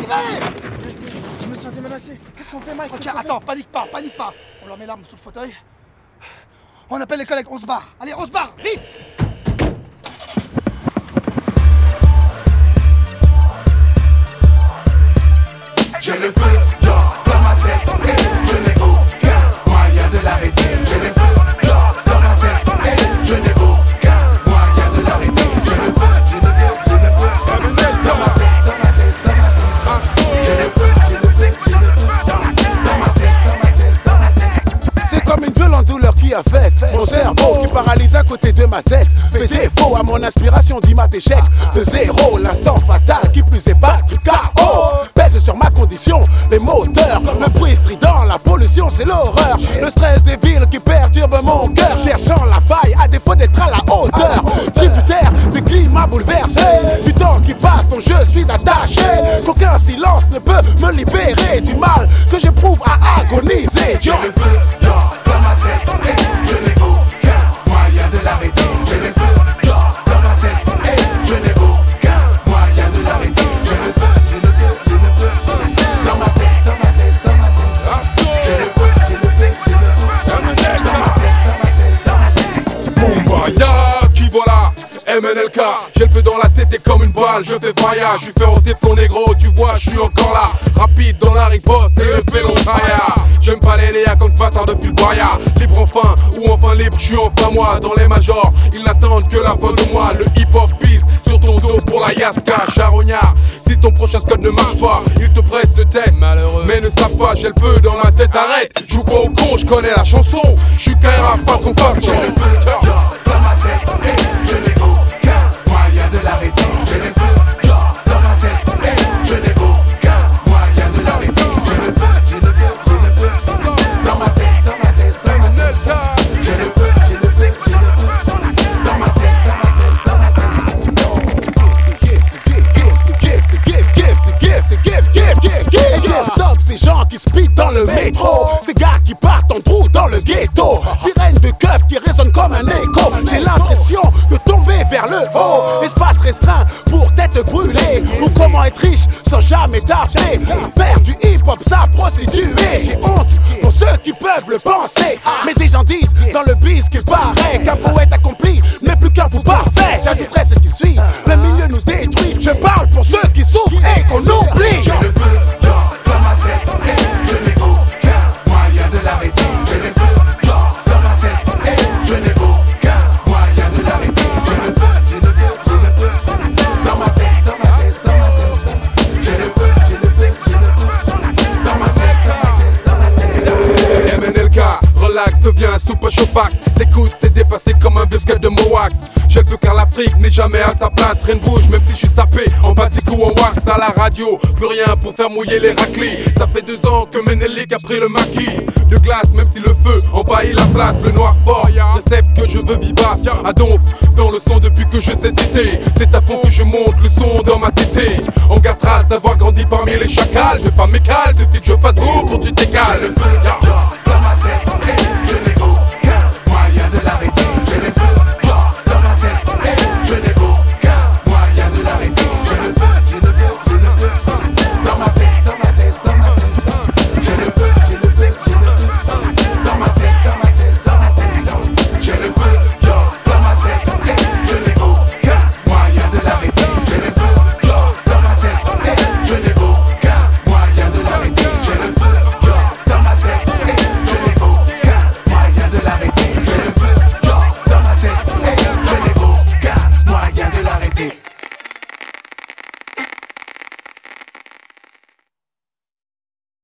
tirez! Je me sentais menacé. Qu'est-ce qu'on fait, Mike? Ok, attends, panique pas. On leur met l'arme sous le fauteuil. On appelle les collègues, on se barre. Allez, on se barre, vite! J'ai le feu d'or dans ma tête et je n'ai aucun moyen de l'arrêter. J'ai le feu d'or dans ma tête et je n'ai aucun moyen de l'arrêter. J'ai le feu dans ma tête, dans ma tête. J'ai le feu dans ma tête. C'est comme une violente douleur qui affecte mon cerveau, qui paralyse à côté de ma tête. Fait défaut à mon inspiration d'immat échec de zéro. L'instant fatal qui plus est battu KO pèse sur ma condition. Les moteurs, le bruit strident, la pollution c'est l'horreur. Le stress des villes qui perturbe mon cœur, cherchant la faille à défaut d'être à la hauteur. Tributaire des climats bouleversés, du temps qui passe dont je suis attaché. Qu'aucun silence ne peut me libérer du mal que j'éprouve à agoniser. J'ai le feu d'or dans ma tête et je n'ai aucun moyen de l'arrêter. J'ai le feu d'or dans ma tête et je n'ai aucun moyen de l'arrêter. J'ai le feu dans ma tête, dans ma tête, dans ma tête. J'ai le feu dans ma tête, dans ma tête. Moumbaya, qui voilà, MNLK, j'ai le feu dans la tête et comme une balle, je fais vaillage. Je suis fait au défaut négro, tu vois, je suis encore là. Rapide dans la riposte et le vélo traillard. J'aime pas les léas comme ce bâtard de Fulbaya. Libre enfin, ou enfin libre, je suis enfin moi. Dans les majors, ils n'attendent que la fin de moi. Le hip-hop pisse sur ton dos pour la Yaska. Charognard, si ton prochain scot ne marche pas, ils te pressent de tête, malheureux, mais ne savent pas, j'ai le feu dans la tête. Arrête, joue pas au con, je connais la chanson. Je suis Kaira façon. J'ai le feu d'or dans ma tête et je n'ai aucun moyen de l'arrêter. J'ai le feu d'or dans ma tête et je n'ai aucun moyen de l'arrêter. J'ai le feu dans ma tête, dans ma tête, dans ma tête. J'ai le feu dans ma tête, dans ma tête, dans ma tête. Stop ces gens qui speed dans le métro, ces gars qui partent en trou dans le ghetto. Sirène de keuf qui résonne comme un écho. J'ai l'impression de tomber vers le haut. Espace restreint pour tête brûlée. Ou comment être riche sans jamais taper. Faire du hip-hop, ça prostituer. J'ai honte pour ceux qui peuvent le penser. Mais des gens disent dans le biz qu'il paraît qu'un poète accompli n'est plus qu'un fou parfait. J'ajouterai ce qui suit, le milieu nous détruit. Je parle pour ceux qui souffrent et qu'on oublie. J'ai le feu d'or dans ma tête et je n'ai aucun moyen de l'arrêter. J'ai le feu d'or dans ma tête et je n'ai aucun moyen de l'arrêter. J'ai le feu dans ma tête, dans ma tête, dans ma tête. J'ai le feu dans ma tête, dans ma tête, dans ma tête. MNLK, relax, deviens un super showfax. T'écoutes, t'es dépassé comme un vieux skate de Moax. J'ai le feu car l'Afrique n'est jamais à sa place. Rien ne bouge même si je suis sapé en batik ou en wax. À la radio, plus rien pour faire mouiller les raclis. Ça fait 2 ans que Menelik a pris le maquis. De glace même si le feu envahit la place. Le noir fort, j'accepte que je veux vivace. À donf, dans le son depuis que je sais téter. C'est à fond que je monte le son dans ma tétée. On garde trace d'avoir grandi parmi les chacals. Je vais pas m'écaler, suffit que je fasse beau pour que tu t'écales. Le feu d'or dans ma tête et je n'ai aucun moyen de l'arrêter. J'ai le feu d'or dans ma tête et je n'ai aucun moyen de l'arrêter. J'ai le feu dans ma tête, dans ma tête, dans ma tête. J'ai le feu dans ma tête, dans ma tête, dans ma tête. J'ai le feu d'or dans ma tête et je n'ai aucun moyen de l'arrêter. J'ai le feu d'or dans ma tête et je n'ai aucun moyen de l'arrêter. J'ai le feu d'or dans ma tête et je n'ai aucun moyen de l'arrêter. J'ai le feu d'or dans ma tête et je n'ai aucun moyen de l'arrêter.